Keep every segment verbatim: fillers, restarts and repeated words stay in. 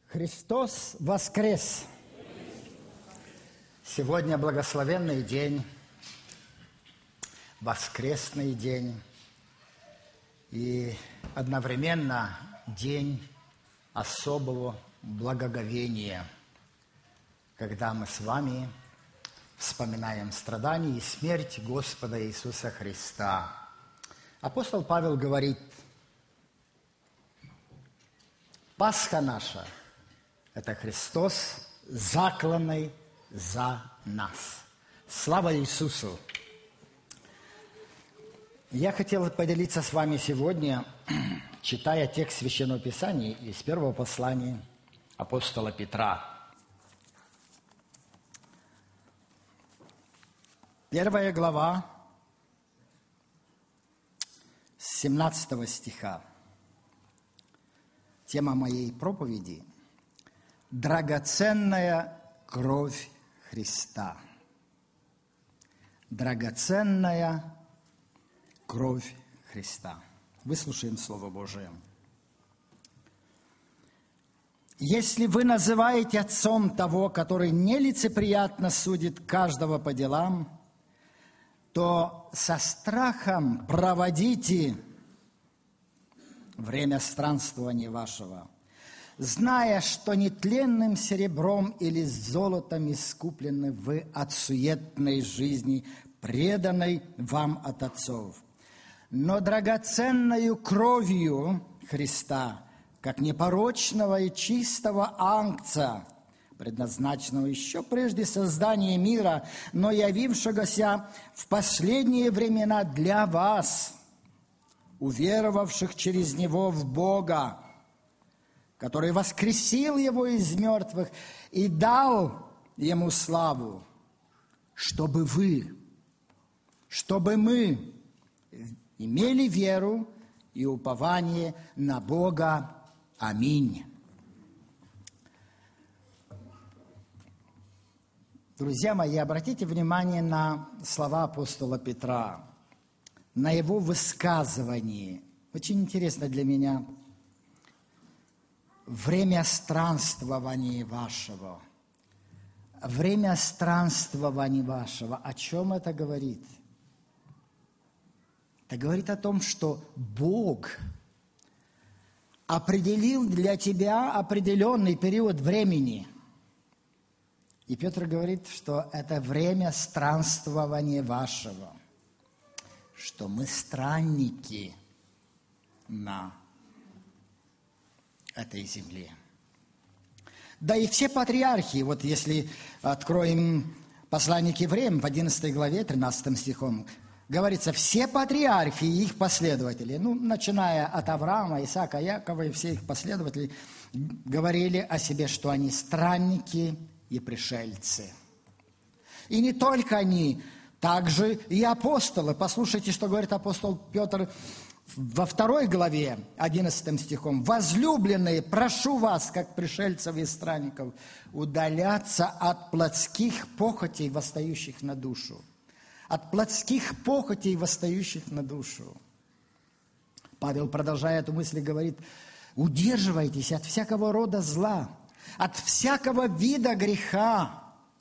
Христос воскрес! Сегодня благословенный день, воскресный день и одновременно день особого благоговения, когда мы с вами вспоминаем страдания и смерть Господа Иисуса Христа. Апостол Павел говорит: Пасха наша – это Христос, закланный за нас. Слава Иисусу! Я хотел поделиться с вами сегодня, читая текст Священного Писания из первого послания апостола Петра. Первая глава, с семнадцатого стиха. Тема моей проповеди – драгоценная кровь Христа. Драгоценная кровь Христа. Выслушаем Слово Божие. «Если вы называете отцом того, который нелицеприятно судит каждого по делам, то со страхом проводите время странствования вашего, зная, что нетленным серебром или золотом искуплены вы от суетной жизни, преданной вам от отцов, но драгоценною кровью Христа, как непорочного и чистого агнца, предназначенного еще прежде создания мира, но явившегося в последние времена для вас, уверовавших через Него в Бога, который воскресил Его из мертвых и дал Ему славу, чтобы вы, чтобы мы имели веру и упование на Бога. Аминь». Друзья мои, обратите внимание на слова апостола Петра, на его высказывание. Очень интересно для меня. Время странствования вашего. Время странствования вашего. О чем это говорит? Это говорит о том, что Бог определил для тебя определенный период времени. И Петр говорит, что это время странствования вашего, что мы странники на этой земле. Да и все патриархи, вот если откроем послание к евреям в одиннадцатой главе, тринадцатым стихом, говорится, все патриархи и их последователи, ну, начиная от Авраама, Исаака, Якова и все их последователи, говорили о себе, что они странники и пришельцы. И не только они, также и апостолы. Послушайте, что говорит апостол Петр во второй главе, одиннадцатым стихом. «Возлюбленные, прошу вас, как пришельцев и странников, удаляться от плотских похотей, восстающих на душу». От плотских похотей, восстающих на душу. Павел, продолжая эту мысль, говорит: «Удерживайтесь от всякого рода зла, от всякого вида греха».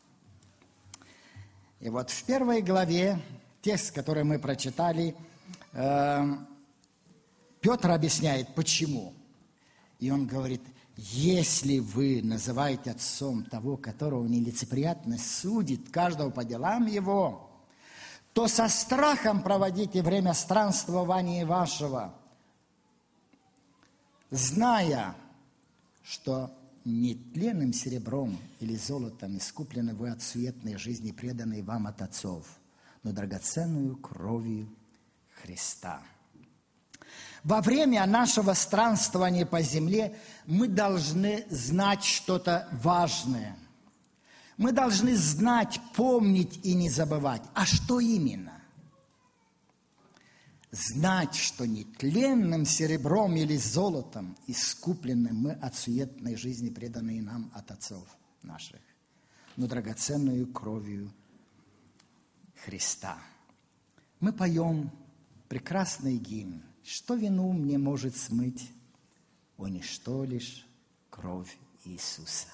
И вот в первой главе, текст, который мы прочитали, э, Петр объясняет, почему. И он говорит: если вы называете отцом того, которого нелицеприятно судит каждого по делам его, то со страхом проводите время странствования вашего, зная, что нетленным серебром или золотом искуплены вы от суетной жизни, преданной вам от отцов, но драгоценную кровью Христа. Во время нашего странствования по земле мы должны знать что-то важное. Мы должны знать, помнить и не забывать. А что именно? Знать, что нетленным серебром или золотом искуплены мы от суетной жизни, преданной нам от отцов наших, но драгоценную кровью Христа. Мы поем прекрасный гимн. Что вину мне может смыть? О, ничто лишь кровь Иисуса.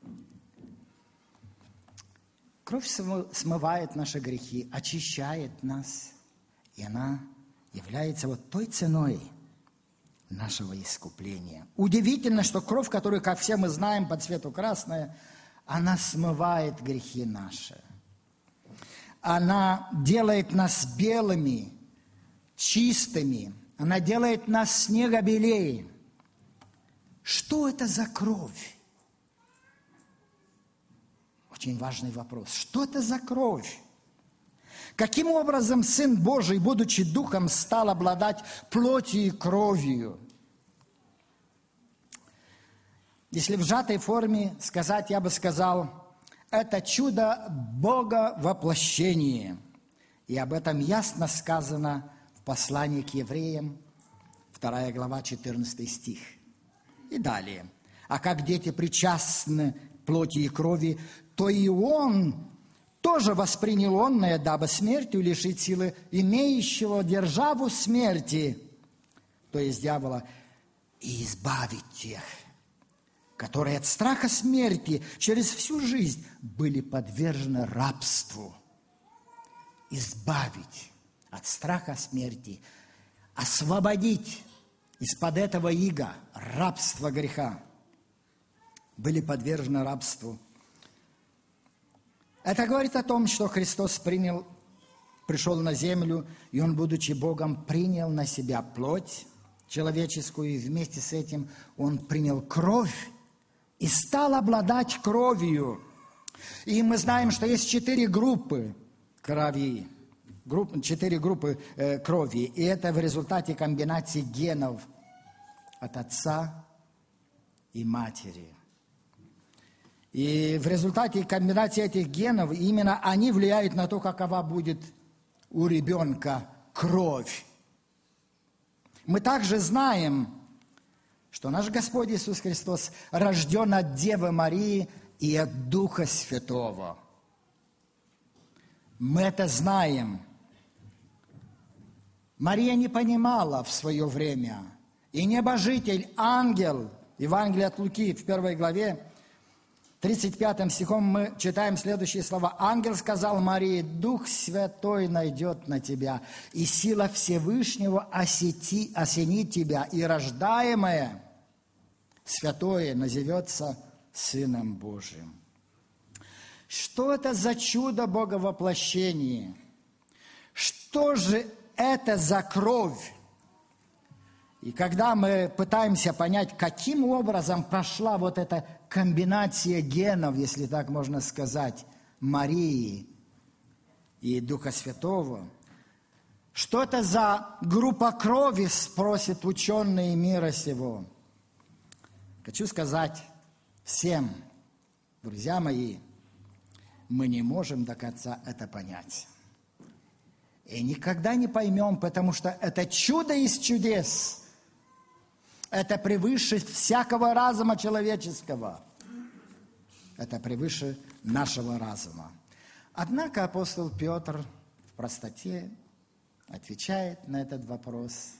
Кровь смывает наши грехи, очищает нас, и она является вот той ценой нашего искупления. Удивительно, что кровь, которую, как все мы знаем, по цвету красная, она смывает грехи наши. Она делает нас белыми, чистыми. Она делает нас снега белее. Что это за кровь? Очень важный вопрос. Что это за кровь? Каким образом Сын Божий, будучи Духом, стал обладать плотью и кровью? Если в сжатой форме сказать, я бы сказал, это чудо Бога воплощения. И об этом ясно сказано в послании к евреям, вторая глава, четырнадцатый стих. И далее. А как дети причастны плоти и крови, то и он тоже воспринял онное, дабы смертью лишить силы имеющего державу смерти, то есть дьявола, и избавить тех, которые от страха смерти через всю жизнь были подвержены рабству. Избавить от страха смерти, освободить из-под этого ига рабства греха. Были подвержены рабству. Это говорит о том, что Христос принял, пришел на землю, и Он, будучи Богом, принял на себя плоть человеческую, и вместе с этим Он принял кровь и стал обладать кровью. И мы знаем, что есть четыре группы крови, групп, четыре группы э, крови, и это в результате комбинации генов от отца и матери. И в результате комбинации этих генов именно они влияют на то, какова будет у ребенка кровь. Мы также знаем, что наш Господь Иисус Христос рожден от Девы Марии и от Духа Святого. Мы это знаем. Мария не понимала в свое время, и небожитель, ангел, Евангелие от Луки в первой главе, тридцать пятым стихом мы читаем следующие слова. «Ангел сказал Марии, Дух Святой найдет на тебя, и сила Всевышнего осети, осенит тебя, и рождаемое святое назовется Сыном Божиим». Что это за чудо Бога воплощения? Что же это за кровь? И когда мы пытаемся понять, каким образом прошла вот эта комбинация генов, если так можно сказать, Марии и Духа Святого, что это за группа крови, спросят ученые мира сего. Хочу сказать всем, друзья мои, мы не можем до конца это понять. И никогда не поймем, потому что это чудо из чудес. Это превыше всякого разума человеческого. Это превыше нашего разума. Однако апостол Петр в простоте отвечает на этот вопрос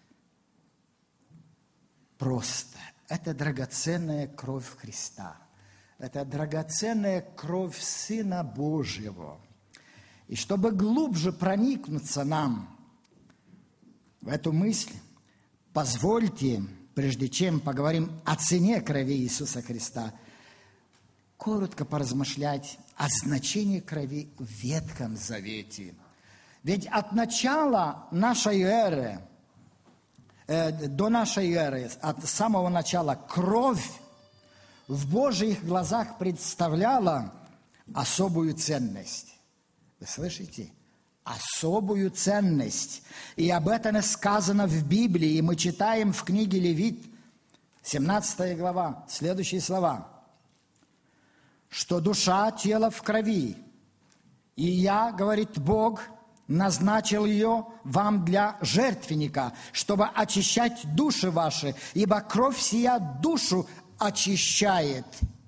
просто. Это драгоценная кровь Христа. Это драгоценная кровь Сына Божьего. И чтобы глубже проникнуться нам в эту мысль, позвольте, прежде чем поговорим о цене крови Иисуса Христа, коротко поразмышлять о значении крови в Ветхом Завете. Ведь от начала нашей эры, э, до нашей эры, от самого начала, кровь в Божьих глазах представляла особую ценность. Вы слышите? Особую ценность. И об этом сказано в Библии. И мы читаем в книге Левит, семнадцатая глава, следующие слова. Что душа, тело в крови. И я, говорит Бог, назначил ее вам для жертвенника, чтобы очищать души ваши, ибо кровь сия душу очищает.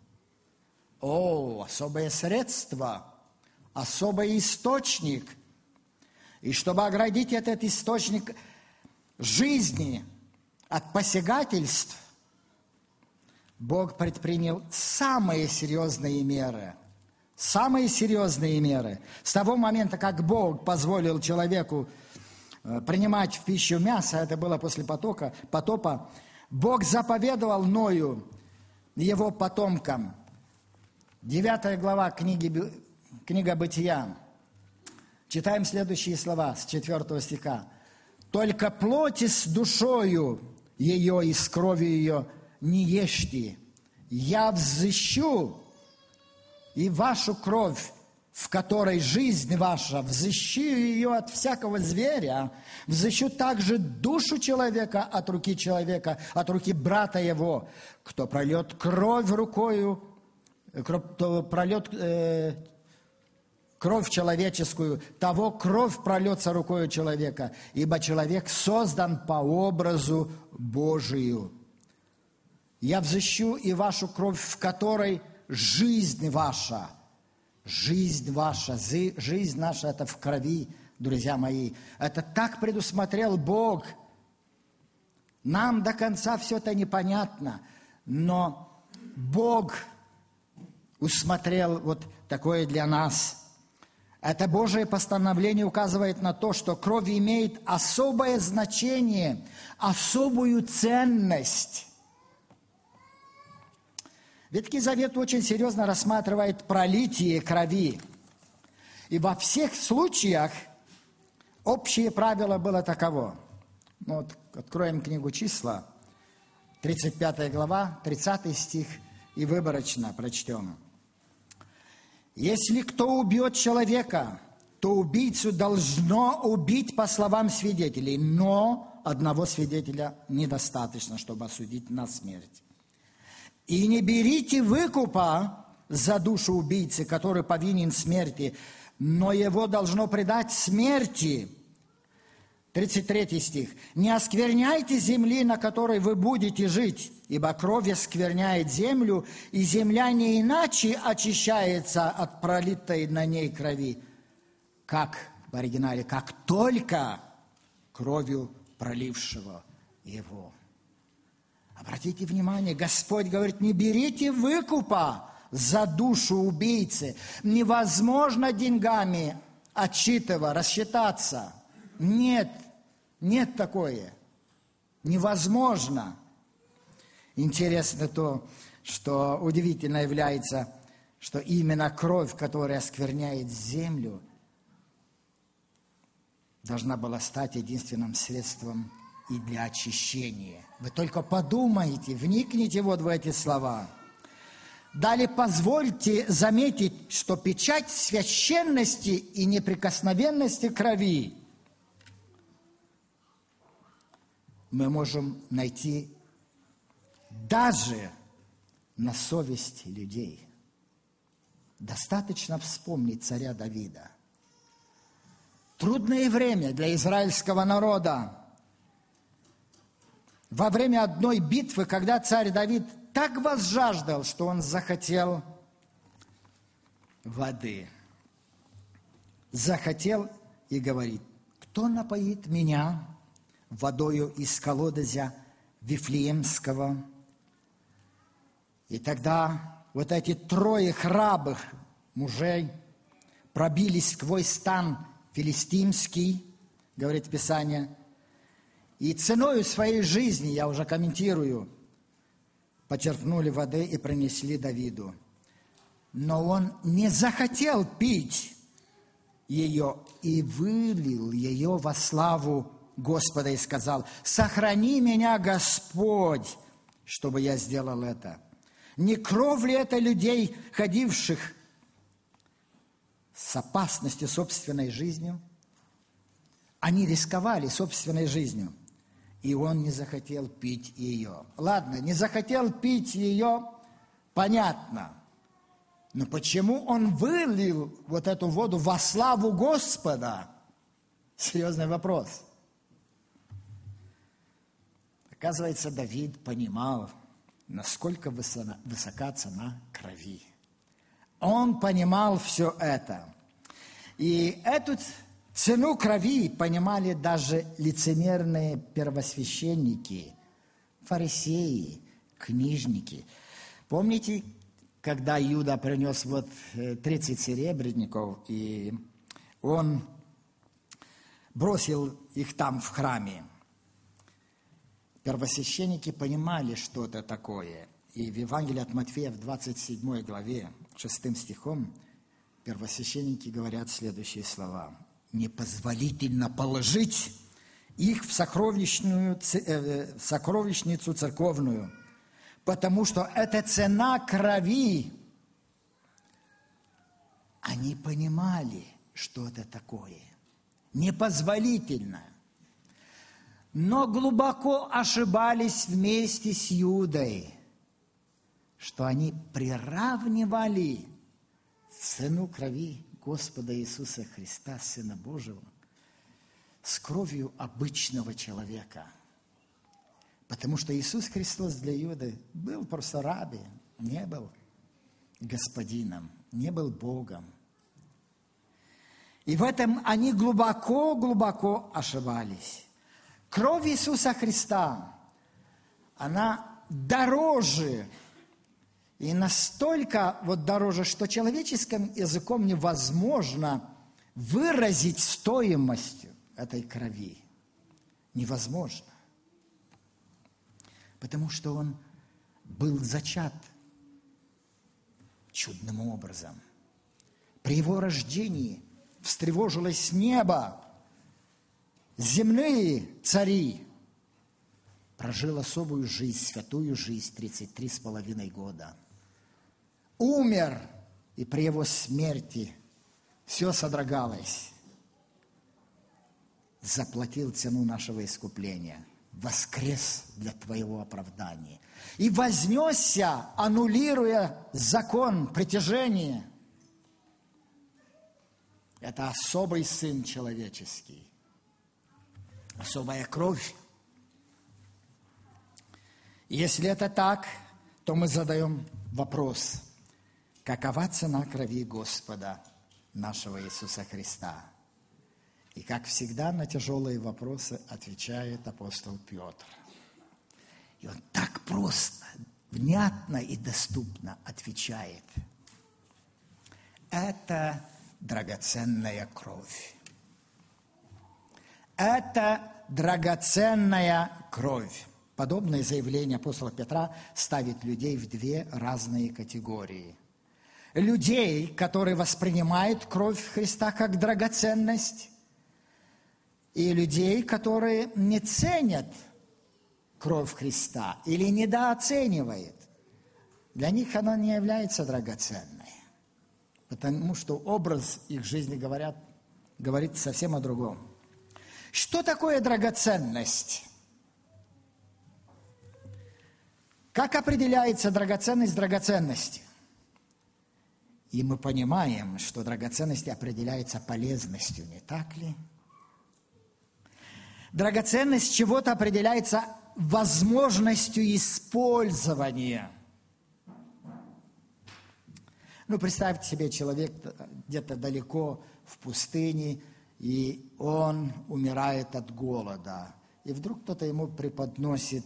О, особое средство, особый источник. И чтобы оградить этот источник жизни от посягательств, Бог предпринял самые серьезные меры. Самые серьезные меры. С того момента, как Бог позволил человеку принимать в пищу мясо, это было после потока, потопа, Бог заповедовал Ною, его потомкам. Девятая глава книги, книга Бытия. Читаем следующие слова с четвертого стиха. «Только плоти с душою ее и с кровью ее не ешьте. Я взыщу и вашу кровь, в которой жизнь ваша, взыщу ее от всякого зверя, взыщу также душу человека от руки человека, от руки брата его. Кто прольет кровь рукою, кто прольет э, кровь человеческую, того кровь прольется рукою человека, ибо человек создан по образу Божию. Я взыщу и вашу кровь, в которой жизнь ваша». Жизнь ваша, жизнь наша – это в крови, друзья мои. Это так предусмотрел Бог. Нам до конца все это непонятно, но Бог усмотрел вот такое для нас. Это Божие постановление указывает на то, что кровь имеет особое значение, особую ценность. Ветхий Завет очень серьезно рассматривает пролитие крови. И во всех случаях общее правило было таково. Ну, вот, откроем книгу «Числа», тридцать пятая глава, тридцатый стих, и выборочно прочтем. «Если кто убьет человека, то убийцу должно убить по словам свидетелей, но одного свидетеля недостаточно, чтобы осудить на смерть. И не берите выкупа за душу убийцы, который повинен смерти, но его должно предать смерти». тридцать третий стих. «Не оскверняйте земли, на которой вы будете жить, ибо кровь оскверняет землю, и земля не иначе очищается от пролитой на ней крови, как в оригинале, как только кровью пролившего его». Обратите внимание, Господь говорит, не берите выкупа за душу убийцы. Невозможно деньгами отчитываться, рассчитаться. Нет, нет такое. Невозможно. Интересно то, что удивительно является, что именно кровь, которая оскверняет землю, должна была стать единственным средством и для очищения. Вы только подумайте, вникните вот в эти слова. Далее позвольте заметить, что печать священности и неприкосновенности крови мы можем найти даже на совести людей. Достаточно вспомнить царя Давида. Трудное время для израильского народа. Во время одной битвы, когда царь Давид так возжаждал, что он захотел воды. Захотел и говорит, кто напоит меня водою из колодезя Вифлеемского? И тогда вот эти трое храбрых мужей пробились сквозь стан филистимский, говорит Писание, и ценою своей жизни, я уже комментирую, почерпнули воды и принесли Давиду. Но он не захотел пить ее и вылил ее во славу Господа и сказал, «Сохрани меня, Господь, чтобы я сделал это». Не кровь ли это людей, ходивших с опасностью собственной жизнью? Они рисковали собственной жизнью. И он не захотел пить ее. Ладно, не захотел пить ее, понятно. Но почему он вылил вот эту воду во славу Господа? Серьезный вопрос. Оказывается, Давид понимал, насколько высока цена крови. Он понимал все это. И эту цену крови понимали даже лицемерные первосвященники, фарисеи, книжники. Помните, когда Иуда принес вот тридцать серебряников, и он бросил их там в храме? Первосвященники понимали, что это такое. И в Евангелии от Матфея в двадцать седьмой главе, шестым стихом, первосвященники говорят следующие слова. «Непозволительно положить их в сокровищную, в сокровищницу церковную, потому что это цена крови». Они понимали, что это такое. Непозволительно. Но глубоко ошибались вместе с Иудой, что они приравнивали цену крови Господа Иисуса Христа, Сына Божьего, с кровью обычного человека. Потому что Иисус Христос для Иуды был просто раби, не был господином, не был Богом. И в этом они глубоко-глубоко ошибались. Кровь Иисуса Христа, она дороже, и настолько вот дороже, что человеческим языком невозможно выразить стоимость этой крови. Невозможно. Потому что он был зачат чудным образом. При его рождении встревожилось небо. Земные цари. Прожил особую жизнь, святую жизнь, тридцать три с половиной года. Умер, и при его смерти все содрогалось. Заплатил цену нашего искупления. Воскрес для твоего оправдания. И вознесся, аннулируя закон притяжения. Это особый Сын человеческий. Особая кровь. Если это так, то мы задаем вопрос. Какова цена крови Господа нашего Иисуса Христа? И, как всегда, на тяжелые вопросы отвечает апостол Петр. И он так просто, внятно и доступно отвечает. Это драгоценная кровь. Это драгоценная кровь. Подобное заявление апостола Петра ставит людей в две разные категории. Людей, которые воспринимают кровь Христа как драгоценность, и людей, которые не ценят кровь Христа или недооценивают. Для них она не является драгоценной, потому что образ их жизни говорят, говорит совсем о другом. Что такое драгоценность? Как определяется драгоценность драгоценности? И мы понимаем, что драгоценность определяется полезностью, не так ли? Драгоценность чего-то определяется возможностью использования. Ну, представьте себе, человек где-то далеко в пустыне, и он умирает от голода. И вдруг кто-то ему преподносит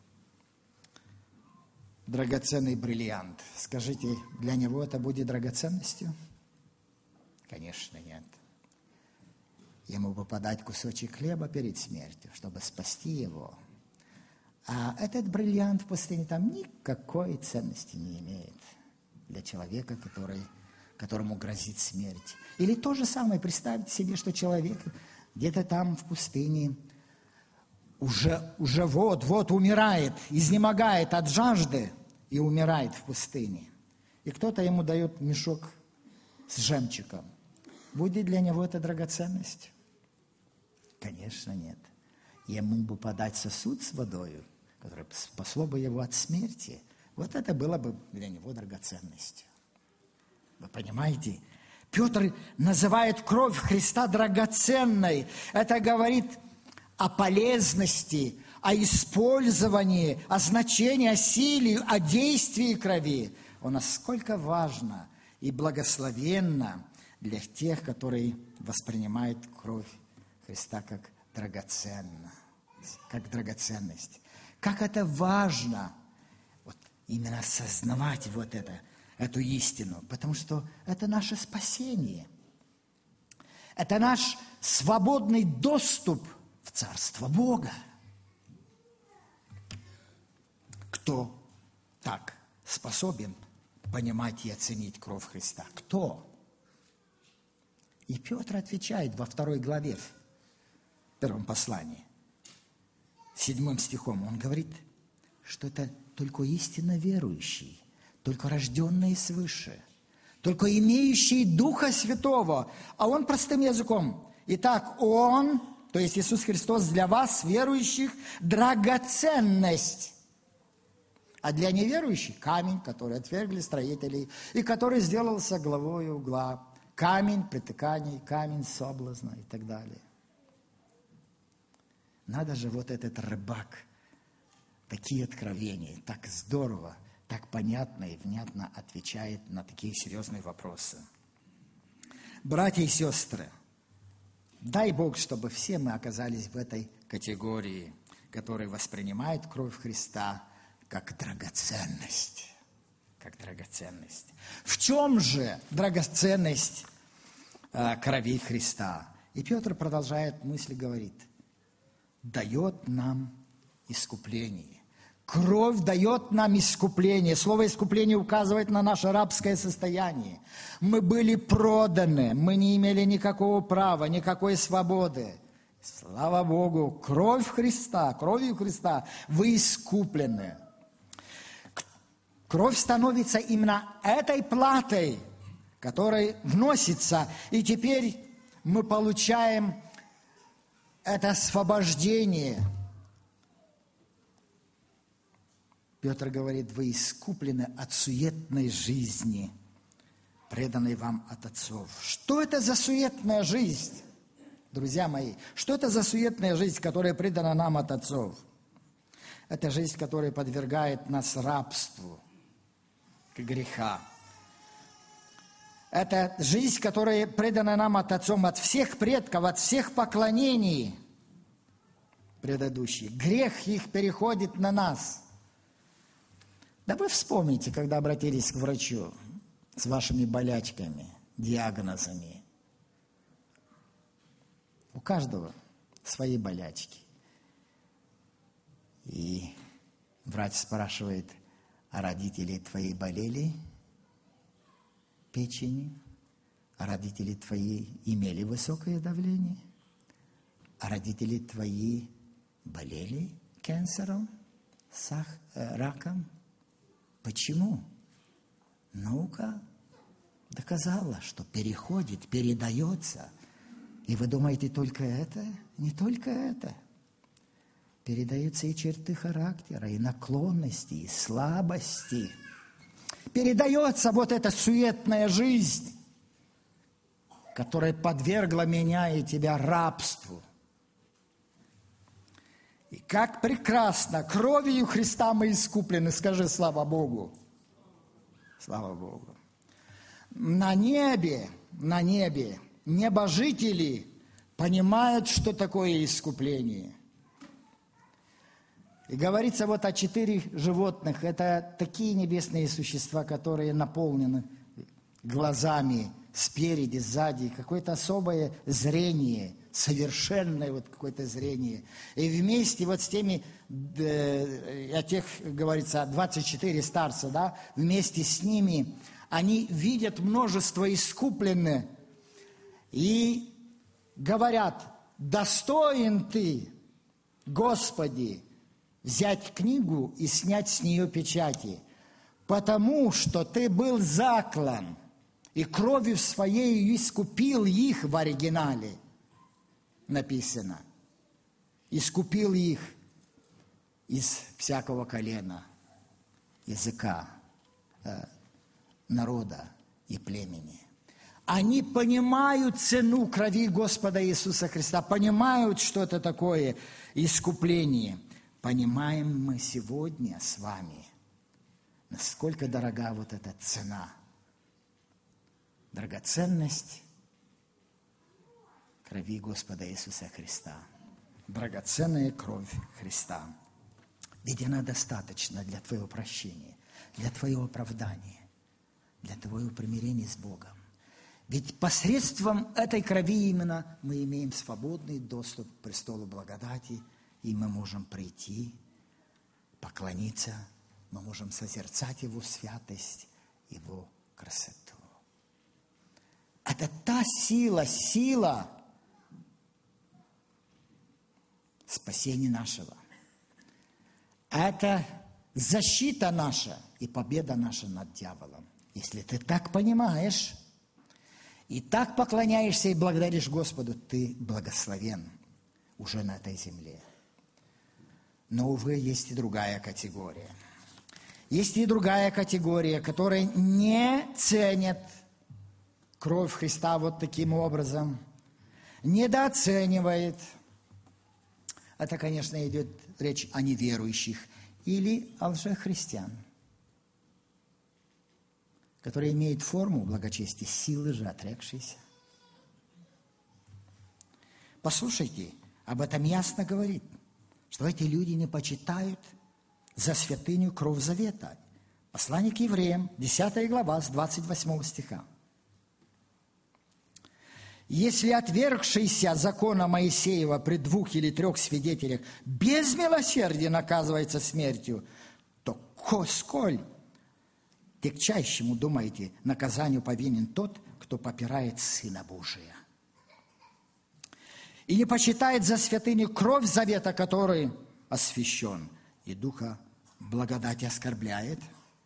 драгоценный бриллиант. Скажите, для него это будет драгоценностью? Конечно, нет. Ему бы подать кусочек хлеба перед смертью, чтобы спасти его. А этот бриллиант в пустыне там никакой ценности не имеет для человека, который, которому грозит смерть. Или то же самое, представьте себе, что человек где-то там в пустыне уже, уже вот-вот умирает, изнемогает от жажды и умирает в пустыне. И кто-то ему дает мешок с жемчугом. Будет для него это драгоценность? Конечно, нет. Ему бы подать сосуд с водой, которое спасло бы его от смерти. Вот это было бы для него драгоценностью. Вы понимаете? Петр называет кровь Христа драгоценной. Это говорит о полезности, о использовании, о значении, о силе, о действии крови. О, насколько важно и благословенно для тех, которые воспринимают кровь Христа как драгоценно, как драгоценность. Как это важно вот, именно осознавать вот это, эту истину, потому что это наше спасение. Это наш свободный доступ в Царство Бога. Кто так способен понимать и оценить кровь Христа? Кто? И Петр отвечает во второй главе, в первом послании, седьмым стихом. Он говорит, что это только истинно верующий, только рожденный свыше, только имеющий Духа Святого. А он простым языком. Итак, Он, то есть Иисус Христос, для вас, верующих, драгоценность. А для неверующих камень, который отвергли строителей, и который сделался главой угла. Камень притыканий, камень соблазна и так далее. Надо же, вот этот рыбак, такие откровения, так здорово, так понятно и внятно отвечает на такие серьезные вопросы. Братья и сестры, дай Бог, чтобы все мы оказались в этой категории, которая воспринимает кровь Христа как драгоценность. Как драгоценность. В чем же драгоценность э, крови Христа? И Петр продолжает мысль, говорит, дает нам искупление. Кровь дает нам искупление. Слово искупление указывает на наше рабское состояние. Мы были проданы, мы не имели никакого права, никакой свободы. Слава Богу, кровь Христа, кровью Христа вы искуплены. Кровь становится именно этой платой, которая вносится, и теперь мы получаем это освобождение. Петр говорит, вы искуплены от суетной жизни, преданной вам от отцов. Что это за суетная жизнь, друзья мои? Что это за суетная жизнь, которая предана нам от отцов? Это жизнь, которая подвергает нас рабству, к греха. Это жизнь, которая предана нам от отцов, от всех предков, от всех поклонений предыдущих. Грех их переходит на нас. Да вы вспомните, когда обратились к врачу с вашими болячками, диагнозами. У каждого свои болячки. И врач спрашивает, а родители твои болели печенью? А родители твои имели высокое давление? А родители твои болели канцером, сах, э, раком? Почему? Наука доказала, что переходит, передается. И вы думаете, только это? Не только это. Передаются и черты характера, и наклонности, и слабости. Передается вот эта суетная жизнь, которая подвергла меня и тебя рабству. И как прекрасно, кровью Христа мы искуплены. Скажи, слава Богу. Слава Богу. На небе, на небе небожители понимают, что такое искупление. И говорится вот о четыре животных. Это такие небесные существа, которые наполнены глазами спереди, сзади, какое-то особое зрение, совершенное вот какое-то зрение. И вместе вот с теми, э, о тех, говорится, двадцать четыре старца, да, вместе с ними они видят множество искупленных и говорят, достоин ты, Господи, взять книгу и снять с нее печати, потому что ты был заклан, и кровью своей искупил их в оригинале, написано. Искупил их из всякого колена, языка, э, народа и племени. Они понимают цену крови Господа Иисуса Христа, понимают, что это такое искупление. Понимаем мы сегодня с вами, насколько дорога вот эта цена, драгоценность крови Господа Иисуса Христа, драгоценная кровь Христа. Ведь она достаточна для твоего прощения. для твоего оправдания, для твоего примирения с Богом. Ведь посредством этой крови именно мы имеем свободный доступ к престолу благодати, и мы можем прийти, поклониться, мы можем созерцать Его святость, Его красоту. Это та сила, сила спасения нашего. Это защита наша и победа наша над дьяволом. Если ты так понимаешь и так поклоняешься и благодаришь Господу, ты благословен уже на этой земле. Но, увы, есть и другая категория. Есть и другая категория, которая не ценит кровь Христа вот таким образом, недооценивает. Это, конечно, идет речь о неверующих или о лжехристиан, которые имеют форму благочестия, силы же отрекшиеся. Послушайте, об этом ясно говорит, что эти люди не почитают за святыню кровь завета. Послание к евреям, десятая глава, с двадцать восьмого стиха. «Если отвергшийся закона Моисеева при двух или трех свидетелях без милосердия наказывается смертью, то ко сколь тягчайшему, думаете, наказанию повинен тот, кто попирает Сына Божия и не почитает за святыню кровь завета, который освящен, и Духа благодати оскорбляет».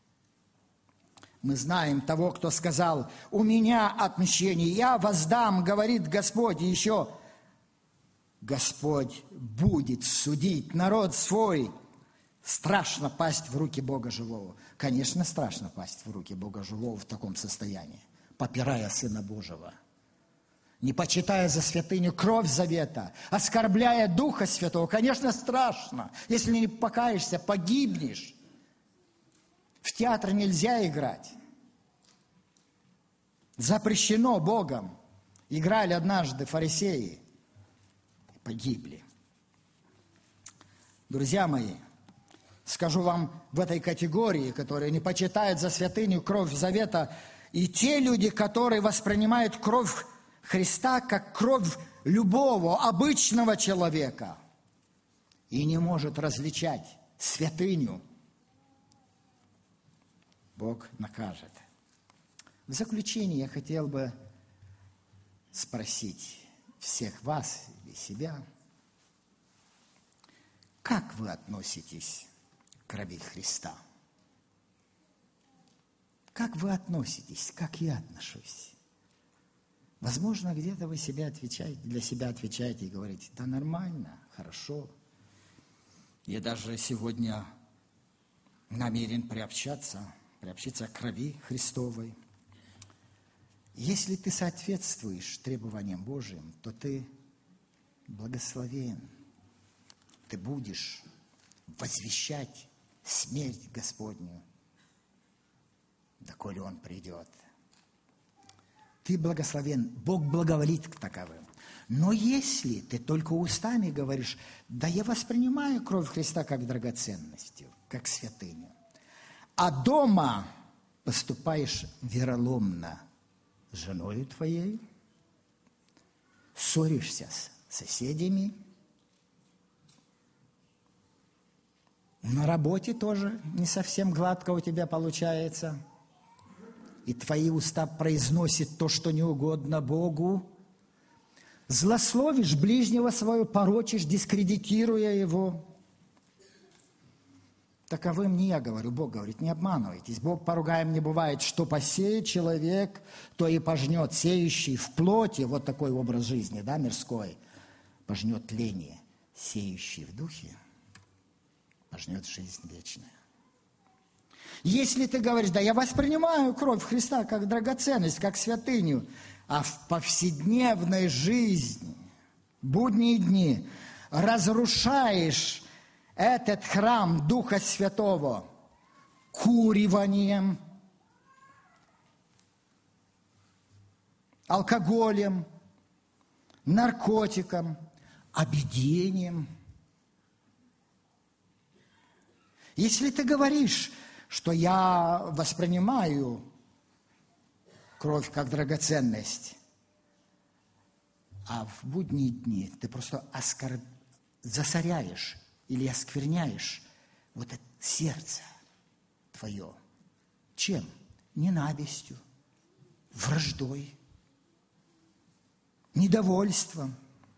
Мы знаем того, кто сказал: «У меня отмщение, я воздам, говорит Господь». И еще: «Господь будет судить народ свой». Страшно пасть в руки Бога живого. Конечно, страшно пасть в руки Бога живого в таком состоянии, попирая Сына Божьего, не почитая за святыню кровь завета, оскорбляя Духа Святого. Конечно, страшно. Если не покаешься, погибнешь. В театр нельзя играть. Запрещено Богом. Играли однажды фарисеи и погибли. Друзья мои, скажу вам, в этой категории, которые не почитают за святыню кровь завета, и те люди, которые воспринимают кровь Христа как кровь любого обычного человека и не может различать святыню, Бог накажет. В заключение я хотел бы спросить всех вас и себя, как вы относитесь к крови Христа? Как вы относитесь, как я отношусь? Возможно, где-то вы себя отвечаете, для себя отвечаете и говорите: да нормально, хорошо. Я даже сегодня намерен приобщаться, приобщиться к крови Христовой. Если ты соответствуешь требованиям Божьим, то ты благословен. Ты будешь возвещать смерть Господню, доколе Он придет. Ты благословен, Бог благоволит к таковым. Но если ты только устами говоришь: да я воспринимаю кровь Христа как драгоценностью, как святыню, а дома поступаешь вероломно с женой твоей, ссоришься с соседями, на работе тоже не совсем гладко у тебя получается, и твои уста произносят то, что не угодно Богу, злословишь ближнего своего, порочишь, дискредитируя его. Таковым не я говорю, Бог говорит: не обманывайтесь. Бог поругаем не бывает, что посеет человек, то и пожнет. Сеющий в плоти, вот такой образ жизни, да, мирской, пожнет тление. Сеющий в духе пожнет жизнь вечная. Если ты говоришь: да я воспринимаю кровь Христа как драгоценность, как святыню, а в повседневной жизни, будние дни, разрушаешь этот храм Духа Святого куриванием, алкоголем, наркотиком, объедением. Если ты говоришь, что я воспринимаю кровь как драгоценность, а в будние дни ты просто оскор... засоряешь или оскверняешь вот это сердце твое. Чем? Ненавистью, враждой, недовольством.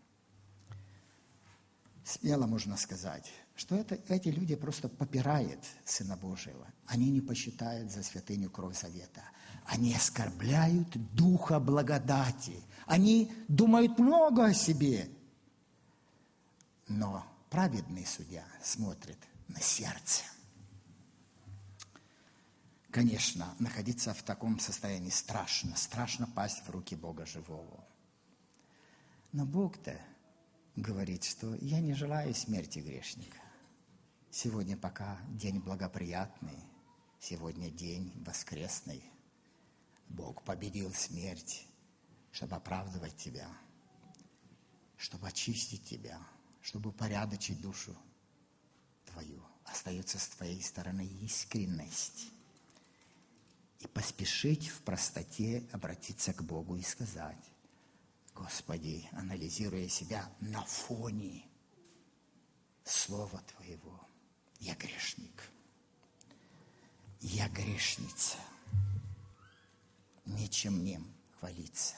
Смело можно сказать, что это, эти люди просто попирают Сына Божьего. Они не посчитают за святыню кровь завета. Они оскорбляют Духа благодати. Они думают много о себе. Но праведный судья смотрит на сердце. Конечно, находиться в таком состоянии страшно. Страшно пасть в руки Бога живого. Но Бог-то говорит, что я не желаю смерти грешника. Сегодня пока день благоприятный, сегодня день воскресный. Бог победил смерть, чтобы оправдывать тебя, чтобы очистить тебя, чтобы упорядочить душу твою. Остается с твоей стороны искренность. И поспешить в простоте обратиться к Богу и сказать: Господи, анализируя себя на фоне Слова Твоего, я грешник, я грешница, нечем мне хвалиться.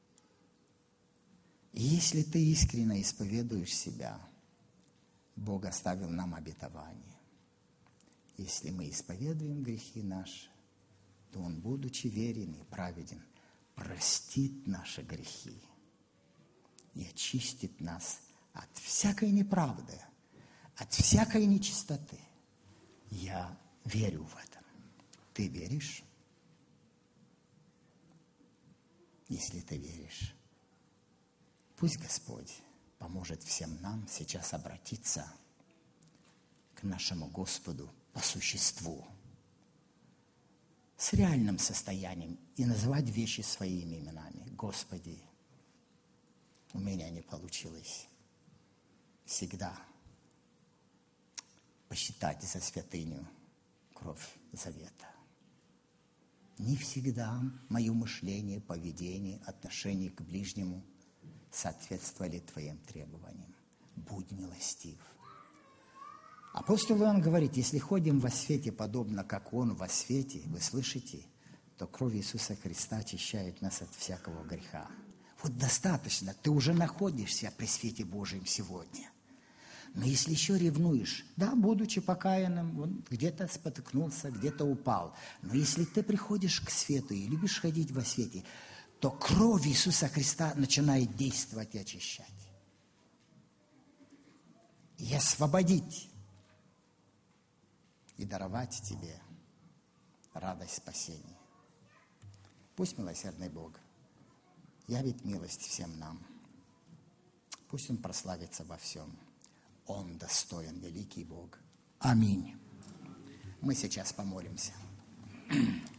И если ты искренне исповедуешь себя, Бог оставил нам обетование. Если мы исповедуем грехи наши, то Он, будучи верен и праведен, простит наши грехи и очистит нас от всякой неправды, от всякой нечистоты. Я верю в это. Ты веришь? Если ты веришь, пусть Господь поможет всем нам сейчас обратиться к нашему Господу по существу, с реальным состоянием и называть вещи своими именами. Господи, у меня не получилось всегда посчитать за святыню кровь завета. Не всегда мое мышление, поведение, отношение к ближнему соответствовали Твоим требованиям. Будь милостив. Апостол Иоанн говорит, если ходим во свете, подобно как Он во свете, вы слышите, то кровь Иисуса Христа очищает нас от всякого греха. Вот достаточно, ты уже находишься при свете Божьем сегодня. Но если еще ревнуешь, да, будучи покаянным, он где-то спотыкнулся, где-то упал. Но если ты приходишь к свету и любишь ходить во свете, то кровь Иисуса Христа начинает действовать и очищать. И освободить. И даровать тебе радость спасения. Пусть милосердный Бог явит милость всем нам. Пусть Он прославится во всем. Он достоин, великий Бог. Аминь. Мы сейчас помолимся.